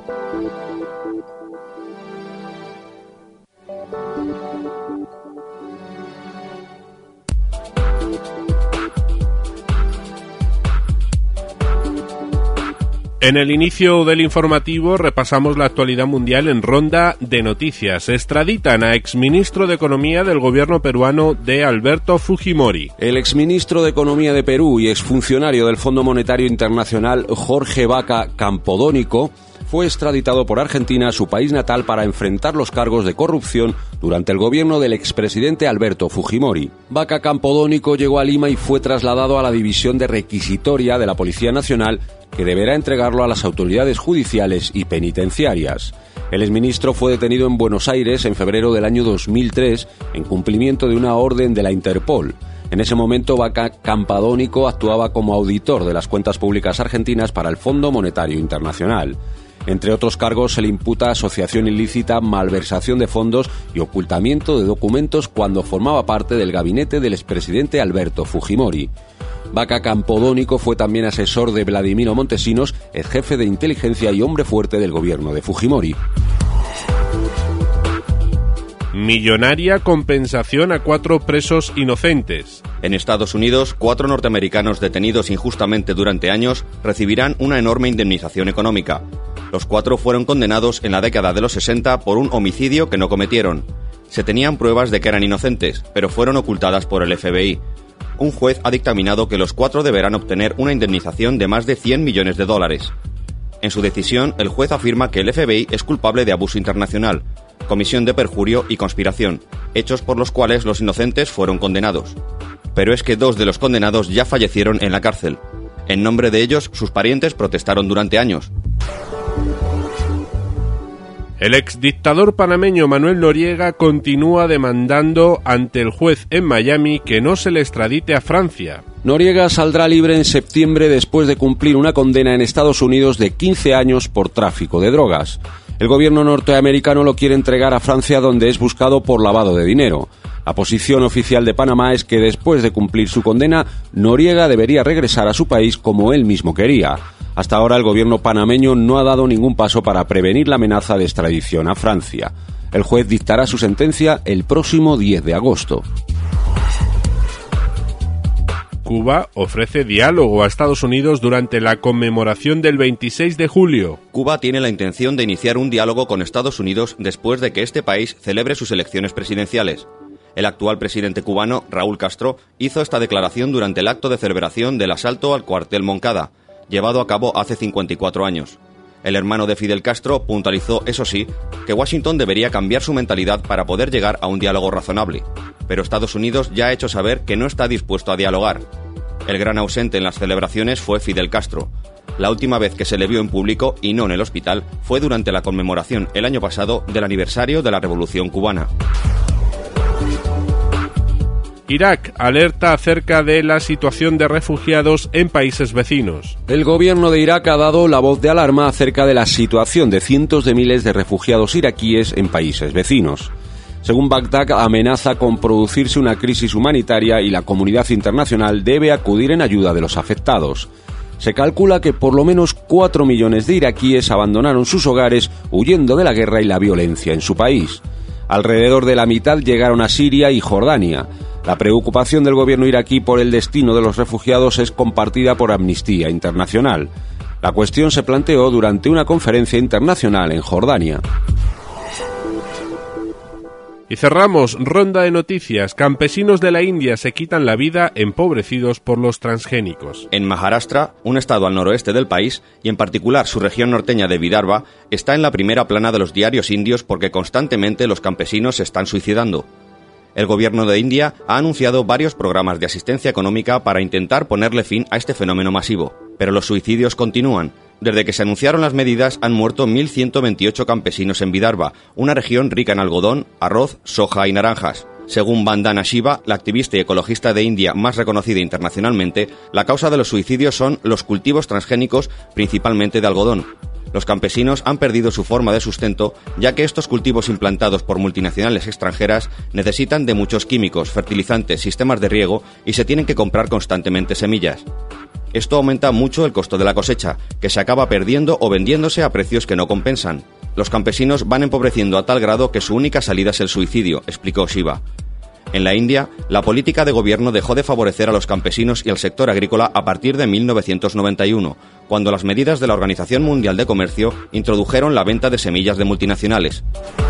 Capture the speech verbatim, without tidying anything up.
En el inicio del informativo repasamos la actualidad mundial en ronda de noticias. Extraditan a exministro de Economía del gobierno peruano de Alberto Fujimori. El exministro de Economía de Perú y exfuncionario del Fondo Monetario Internacional, Jorge Vaca Campodónico, fue extraditado por Argentina a su país natal para enfrentar los cargos de corrupción durante el gobierno del expresidente Alberto Fujimori. Vaca Campodónico llegó a Lima y fue trasladado a la División de Requisitoria de la Policía Nacional, que deberá entregarlo a las autoridades judiciales y penitenciarias. El exministro fue detenido en Buenos Aires en febrero del año dos mil tres en cumplimiento de una orden de la Interpol. En ese momento, Vaca Campodónico actuaba como auditor de las cuentas públicas argentinas para el Fondo Monetario Internacional. Entre otros cargos se le imputa asociación ilícita, malversación de fondos y ocultamiento de documentos cuando formaba parte del gabinete del expresidente Alberto Fujimori. Vaca Campodónico fue también asesor de Vladimiro Montesinos, ex jefe de inteligencia y hombre fuerte del gobierno de Fujimori. Millonaria compensación a cuatro presos inocentes. En Estados Unidos, cuatro norteamericanos detenidos injustamente durante años recibirán una enorme indemnización económica. Los cuatro fueron condenados en la década de los sesenta por un homicidio que no cometieron. Se tenían pruebas de que eran inocentes, pero fueron ocultadas por el F B I. Un juez ha dictaminado que los cuatro deberán obtener una indemnización de más de cien millones de dólares. En su decisión, el juez afirma que el F B I es culpable de abuso internacional, comisión de perjurio y conspiración, hechos por los cuales los inocentes fueron condenados. Pero es que dos de los condenados ya fallecieron en la cárcel. En nombre de ellos, sus parientes protestaron durante años. El exdictador panameño Manuel Noriega continúa demandando ante el juez en Miami que no se le extradite a Francia. Noriega saldrá libre en septiembre después de cumplir una condena en Estados Unidos de quince años por tráfico de drogas. El gobierno norteamericano lo quiere entregar a Francia, donde es buscado por lavado de dinero. La posición oficial de Panamá es que después de cumplir su condena, Noriega debería regresar a su país como él mismo quería. Hasta ahora el gobierno panameño no ha dado ningún paso para prevenir la amenaza de extradición a Francia. El juez dictará su sentencia el próximo diez de agosto. Cuba ofrece diálogo a Estados Unidos durante la conmemoración del veintiséis de julio. Cuba tiene la intención de iniciar un diálogo con Estados Unidos después de que este país celebre sus elecciones presidenciales. El actual presidente cubano, Raúl Castro, hizo esta declaración durante el acto de celebración del asalto al cuartel Moncada, llevado a cabo hace cincuenta y cuatro años. El hermano de Fidel Castro puntualizó, eso sí, que Washington debería cambiar su mentalidad para poder llegar a un diálogo razonable. Pero Estados Unidos ya ha hecho saber que no está dispuesto a dialogar. El gran ausente en las celebraciones fue Fidel Castro. La última vez que se le vio en público, y no en el hospital, fue durante la conmemoración el año pasado del aniversario de la Revolución Cubana. Irak alerta acerca de la situación de refugiados en países vecinos. El gobierno de Irak ha dado la voz de alarma acerca de la situación de cientos de miles de refugiados iraquíes en países vecinos. Según Bagdad, amenaza con producirse una crisis humanitaria y la comunidad internacional debe acudir en ayuda de los afectados. Se calcula que por lo menos cuatro millones de iraquíes abandonaron sus hogares huyendo de la guerra y la violencia en su país. Alrededor de la mitad llegaron a Siria y Jordania. La preocupación del gobierno iraquí por el destino de los refugiados es compartida por Amnistía Internacional. La cuestión se planteó durante una conferencia internacional en Jordania. Y cerramos ronda de noticias. Campesinos de la India se quitan la vida empobrecidos por los transgénicos. En Maharashtra, un estado al noroeste del país, y en particular su región norteña de Vidarbha, está en la primera plana de los diarios indios porque constantemente los campesinos se están suicidando. El gobierno de India ha anunciado varios programas de asistencia económica para intentar ponerle fin a este fenómeno masivo. Pero los suicidios continúan. Desde que se anunciaron las medidas han muerto mil ciento veintiocho campesinos en Vidarbha, una región rica en algodón, arroz, soja y naranjas. Según Vandana Shiva, la activista y ecologista de India más reconocida internacionalmente, la causa de los suicidios son los cultivos transgénicos, principalmente de algodón. Los campesinos han perdido su forma de sustento, ya que estos cultivos implantados por multinacionales extranjeras necesitan de muchos químicos, fertilizantes, sistemas de riego y se tienen que comprar constantemente semillas. Esto aumenta mucho el costo de la cosecha, que se acaba perdiendo o vendiéndose a precios que no compensan. Los campesinos van empobreciendo a tal grado que su única salida es el suicidio, explicó Shiva. En la India, la política de gobierno dejó de favorecer a los campesinos y al sector agrícola a partir de mil novecientos noventa y uno, cuando las medidas de la Organización Mundial de Comercio introdujeron la venta de semillas de multinacionales.